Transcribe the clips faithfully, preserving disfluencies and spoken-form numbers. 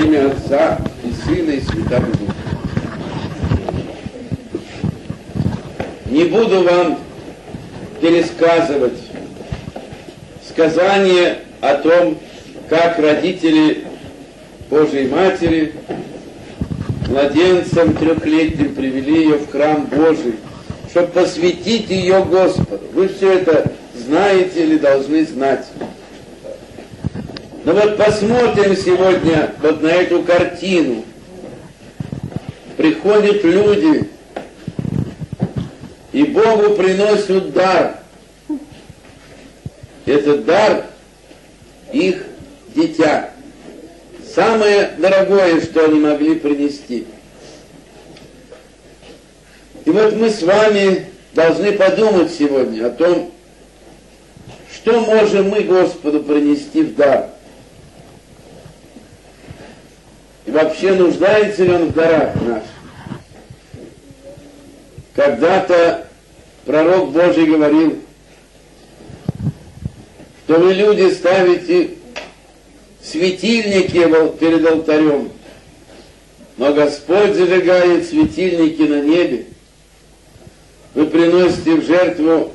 имя Отца и Сына и Святого Духа. Не буду вам пересказывать сказание о том, как родители Божией Матери младенцем трехлетним привели ее в храм Божий, чтобы посвятить ее Господу. Вы все это знаете или должны знать. Но вот посмотрим сегодня вот на эту картину. Приходят люди, и Богу приносят дар. Этот дар их дитя. Самое дорогое, что они могли принести. И вот мы с вами должны подумать сегодня о том, что можем мы Господу принести в дар. И вообще нуждается ли Он в дарах наших? Когда-то пророк Божий говорил, что вы, люди, ставите светильники перед алтарем, но Господь зажигает светильники на небе. Вы приносите в жертву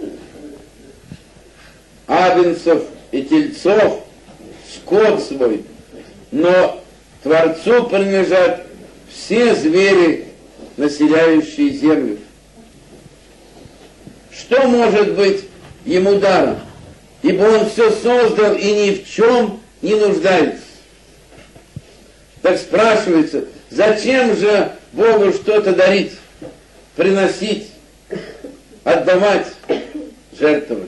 агнцев и тельцов, скот свой, но Творцу принадлежат все звери, населяющие землю. Что может быть ему даром? Ибо он все создал и ни в чем не нуждается. Так спрашивается, зачем же Богу что-то дарить, приносить, отдавать, жертвовать?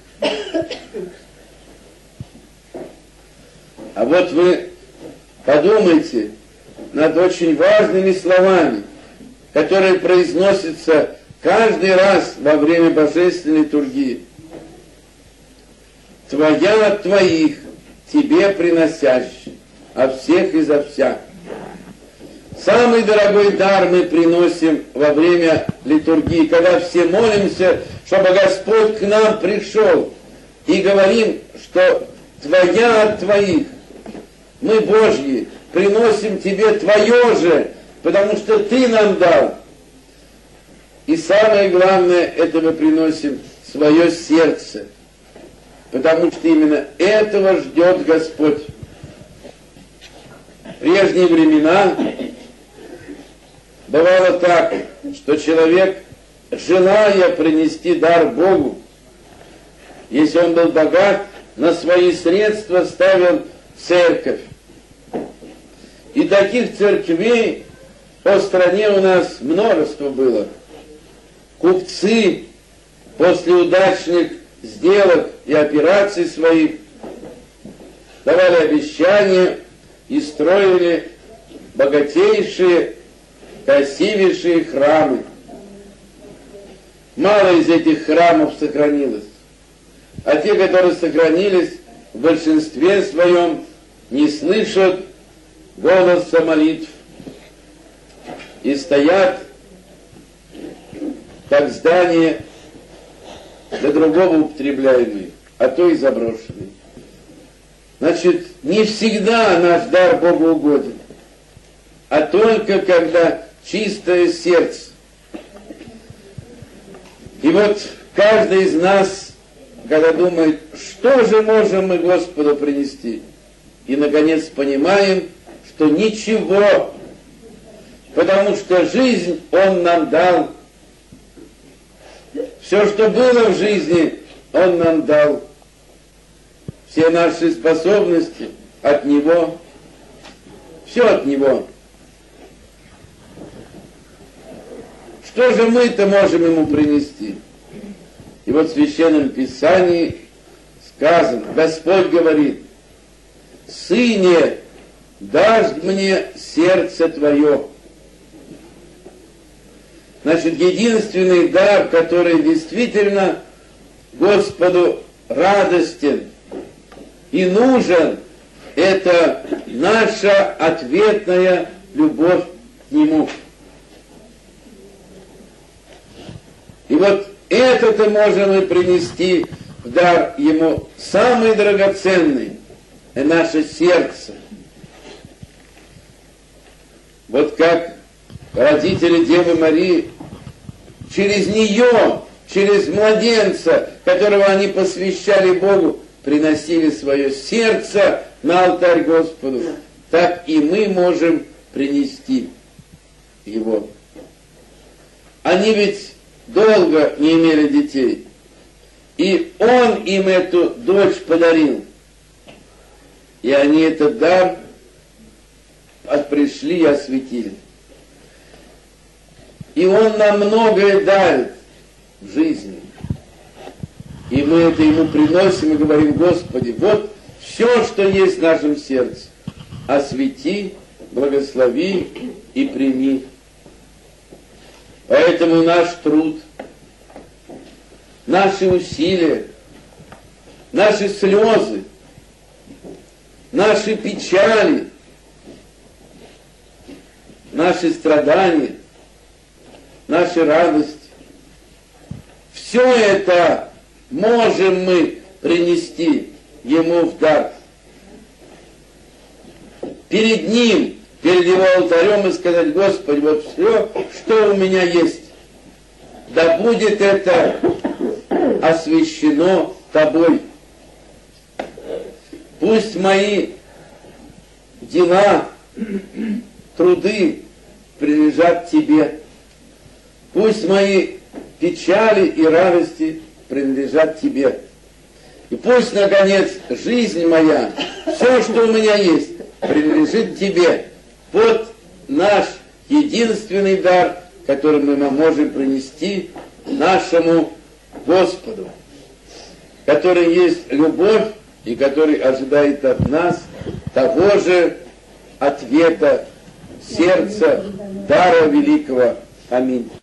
А вот вы подумайте над очень важными словами, которые произносятся каждый раз во время божественной литургии. Твоя от твоих, тебе приносящий, а всех изо всяк. Самый дорогой дар мы приносим во время литургии, когда все молимся, чтобы Господь к нам пришел, и говорим, что твоя от твоих, мы, Божьи, приносим тебе твое же, потому что ты нам дал. И самое главное, это мы приносим свое сердце, потому что именно этого ждет Господь. В прежние времена бывало так, что человек, желая принести дар Богу, если он был богат, на свои средства ставил церковь. И таких церквей по стране у нас множество было. Купцы после удачных сделок и операций своих давали обещания и строили богатейшие, красивейшие храмы. Мало из этих храмов сохранилось, а те, которые сохранились, в большинстве своем не слышат голоса молитв и стоят как здания для другого употребляемые, а то и заброшенные. Значит, не всегда наш дар Богу угоден, а только когда чистое сердце. И вот каждый из нас, когда думает, что же можем мы Господу принести, и наконец понимаем, что ничего, потому что жизнь Он нам дал. Все, что было в жизни, Он нам дал. Все наши способности от Него. Все от Него. Что же мы-то можем Ему принести? И вот в Священном Писании сказано, Господь говорит, «Сыне, дашь мне сердце твое». Значит, единственный дар, который действительно Господу радостен и нужен, это наша ответная любовь к Нему. И вот это-то можем мы принести в дар Ему, самый драгоценный, наше сердце. Вот как родители Девы Марии, через нее, через младенца, которого они посвящали Богу, приносили свое сердце на алтарь Господу, так и мы можем принести его. Они ведь долго не имели детей, и Он им эту дочь подарил. И они этот дар пришли и осветили. И Он нам многое дарит в жизни. И мы это Ему приносим и говорим: Господи, вот все, что есть в нашем сердце, освети, благослови и прими. Поэтому наш труд, наши усилия, наши слезы, наши печали, наши страдания, наши радости, все это можем мы принести Ему в дар. Перед Ним, перед Его алтарем и сказать: Господи, вот все, что у меня есть, да будет это освящено Тобой. Пусть мои дела, труды принадлежат Тебе. Пусть мои печали и радости принадлежат Тебе. И пусть, наконец, жизнь моя, все, что у меня есть, принадлежит Тебе. Вот наш единственный дар, который мы можем принести нашему Господу, который есть любовь и который ожидает от нас того же ответа сердца, дара великого. Аминь.